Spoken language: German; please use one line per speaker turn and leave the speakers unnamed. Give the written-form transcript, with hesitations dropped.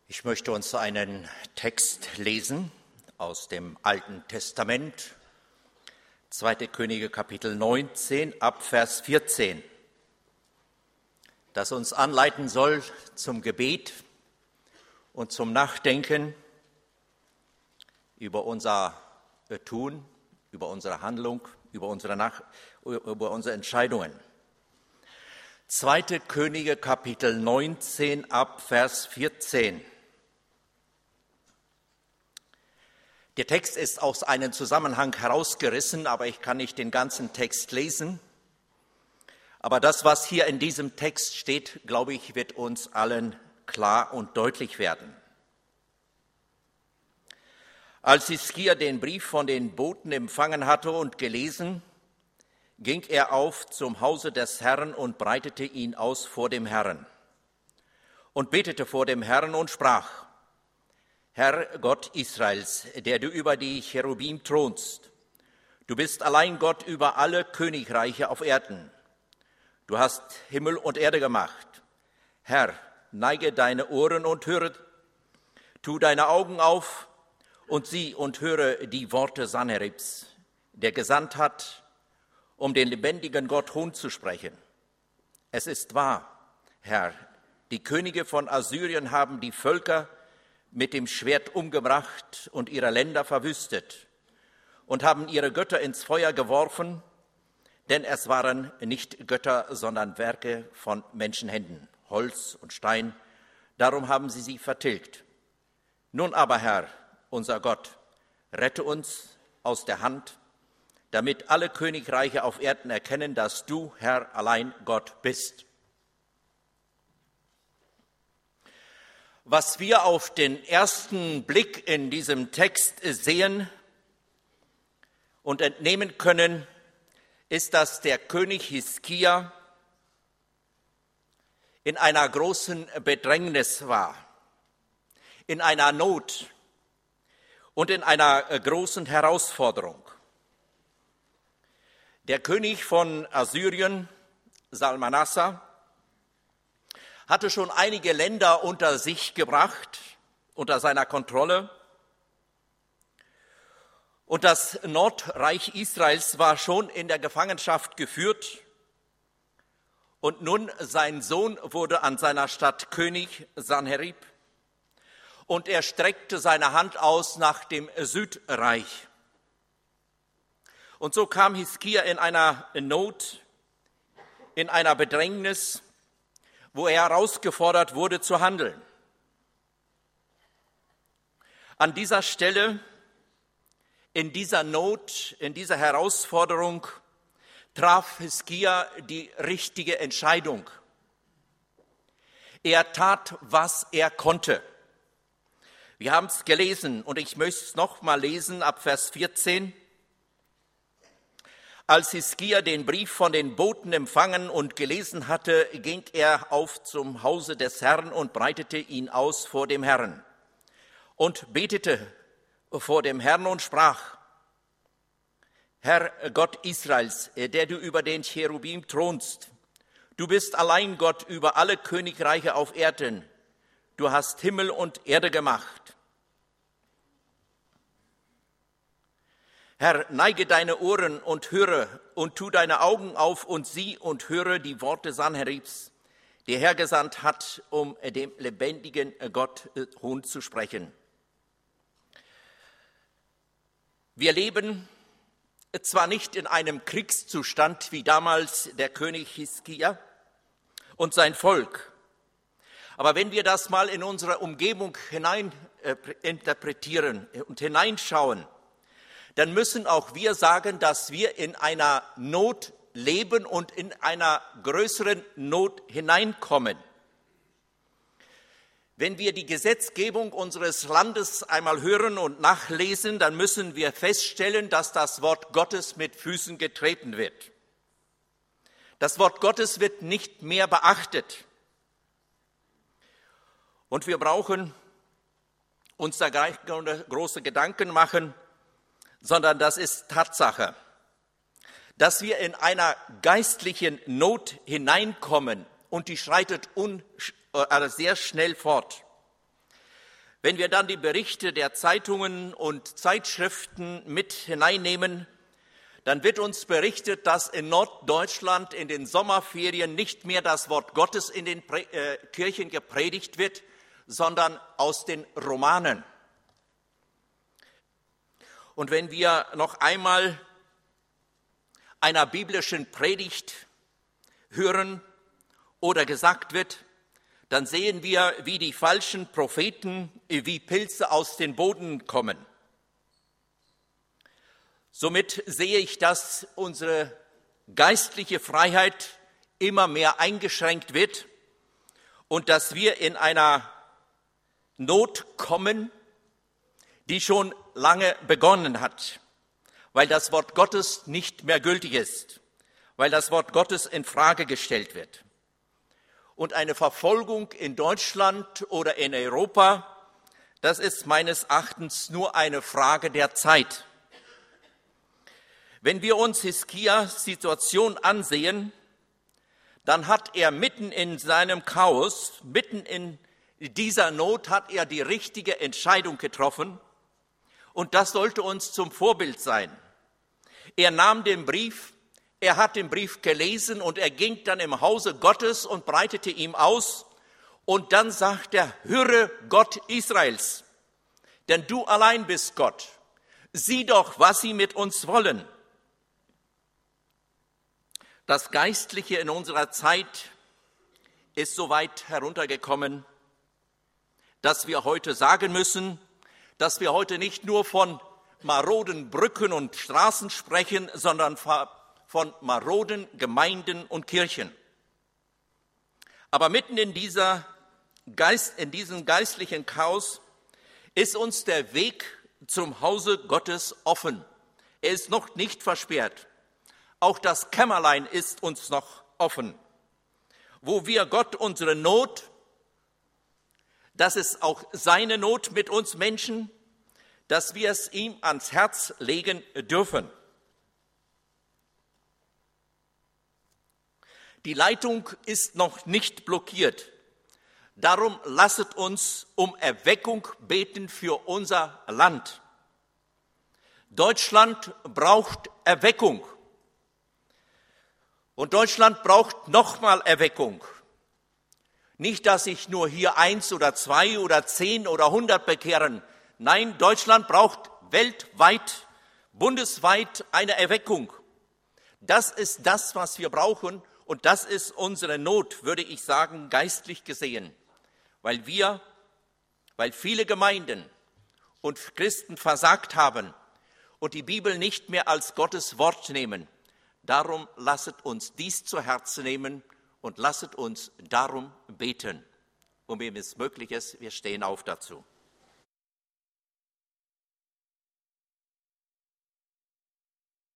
Ich möchte uns einen Text lesen aus dem Alten Testament, 2. Könige Kapitel 19 ab Vers 14, das uns anleiten soll zum Gebet und zum Nachdenken über unser Tun, über unsere Handlung, über unsere Entscheidungen. 2. Könige Kapitel 19 ab Vers 14. Der Text ist aus einem Zusammenhang herausgerissen, aber ich kann nicht den ganzen Text lesen. Aber das, was hier in diesem Text steht, glaube ich, wird uns allen klar und deutlich werden. Als Hiskia den Brief von den Boten empfangen hatte und gelesen, ging er auf zum Hause des Herrn und breitete ihn aus vor dem Herrn und betete vor dem Herrn und sprach: Herr Gott Israels, der du über die Cherubim thronst, du bist allein Gott über alle Königreiche auf Erden. Du hast Himmel und Erde gemacht. Herr, neige deine Ohren und höre, tu deine Augen auf und sieh und höre die Worte Sanheribs, der gesandt hat, um den lebendigen Gott Hohn zu sprechen. Es ist wahr, Herr, die Könige von Assyrien haben die Völker mit dem Schwert umgebracht und ihre Länder verwüstet und haben ihre Götter ins Feuer geworfen, denn es waren nicht Götter, sondern Werke von Menschenhänden, Holz und Stein, darum haben sie vertilgt. Nun aber, Herr, unser Gott, rette uns aus der Hand, damit alle Königreiche auf Erden erkennen, dass du, Herr, allein Gott bist. Was wir auf den ersten Blick in diesem Text sehen und entnehmen können, ist, dass der König Hiskia in einer großen Bedrängnis war, in einer Not und in einer großen Herausforderung. Der König von Assyrien, Salmanassar, hatte schon einige Länder unter sich gebracht, unter seiner Kontrolle. Und das Nordreich Israels war schon in der Gefangenschaft geführt. Und nun sein Sohn wurde an seiner Stadt König, Sanherib. Und er streckte seine Hand aus nach dem Südreich. Und so kam Hiskia in einer Not, in einer Bedrängnis, wo er herausgefordert wurde zu handeln. An dieser Stelle, in dieser Not, in dieser Herausforderung, traf Hiskia die richtige Entscheidung. Er tat, was er konnte. Wir haben es gelesen und ich möchte es noch mal lesen ab Vers 14. Als Hiskia den Brief von den Boten empfangen und gelesen hatte, ging er auf zum Hause des Herrn und breitete ihn aus vor dem Herrn und betete vor dem Herrn und sprach: Herr Gott Israels, der du über den Cherubim thronst, du bist allein Gott über alle Königreiche auf Erden. Du hast Himmel und Erde gemacht. Herr, neige deine Ohren und höre und tu deine Augen auf und sieh und höre die Worte Sanheribs, der hergesandt hat, um dem lebendigen Gott Hohn zu sprechen. Wir leben zwar nicht in einem Kriegszustand wie damals der König Hiskia und sein Volk, aber wenn wir das mal in unsere Umgebung hinein interpretieren und hineinschauen, dann müssen auch wir sagen, dass wir in einer Not leben und in einer größeren Not hineinkommen. Wenn wir die Gesetzgebung unseres Landes einmal hören und nachlesen, dann müssen wir feststellen, dass das Wort Gottes mit Füßen getreten wird. Das Wort Gottes wird nicht mehr beachtet. Und wir brauchen uns da gar keine große Gedanken machen, sondern das ist Tatsache, dass wir in einer geistlichen Not hineinkommen und die schreitet sehr schnell fort. Wenn wir dann die Berichte der Zeitungen und Zeitschriften mit hineinnehmen, dann wird uns berichtet, dass in Norddeutschland in den Sommerferien nicht mehr das Wort Gottes in den Kirchen gepredigt wird, sondern aus den Romanen. Und wenn wir noch einmal einer biblischen Predigt hören oder gesagt wird, dann sehen wir, wie die falschen Propheten wie Pilze aus dem Boden kommen. Somit sehe ich, dass unsere geistliche Freiheit immer mehr eingeschränkt wird und dass wir in einer Not kommen, die schon lange begonnen hat, weil das Wort Gottes nicht mehr gültig ist, weil das Wort Gottes in Frage gestellt wird. Und eine Verfolgung in Deutschland oder in Europa, das ist meines Erachtens nur eine Frage der Zeit. Wenn wir uns Hiskias Situation ansehen, dann hat er mitten in seinem Chaos, mitten in dieser Not, hat er die richtige Entscheidung getroffen. Und das sollte uns zum Vorbild sein. Er nahm den Brief, er hat den Brief gelesen und er ging dann im Hause Gottes und breitete ihm aus. Und dann sagt er, höre Gott Israels, denn du allein bist Gott. Sieh doch, was sie mit uns wollen. Das Geistliche in unserer Zeit ist so weit heruntergekommen, dass wir heute sagen müssen, dass wir heute nicht nur von maroden Brücken und Straßen sprechen, sondern von maroden Gemeinden und Kirchen. Aber mitten in diesem geistlichen Chaos ist uns der Weg zum Hause Gottes offen. Er ist noch nicht versperrt. Auch das Kämmerlein ist uns noch offen, wo wir Gott unsere Not, das ist auch seine Not mit uns Menschen, dass wir es ihm ans Herz legen dürfen. Die Leitung ist noch nicht blockiert. Darum lasset uns um Erweckung beten für unser Land. Deutschland braucht Erweckung. Und Deutschland braucht nochmal Erweckung. Nicht, dass sich nur hier 1 oder 2 oder 10 oder 100 bekehren. Nein, Deutschland braucht weltweit, bundesweit eine Erweckung. Das ist das, was wir brauchen und das ist unsere Not, würde ich sagen, geistlich gesehen. Weil viele Gemeinden und Christen versagt haben und die Bibel nicht mehr als Gottes Wort nehmen. Darum lasset uns dies zu Herzen nehmen und lasset uns darum beten. Und wem es möglich ist, wir stehen auf dazu.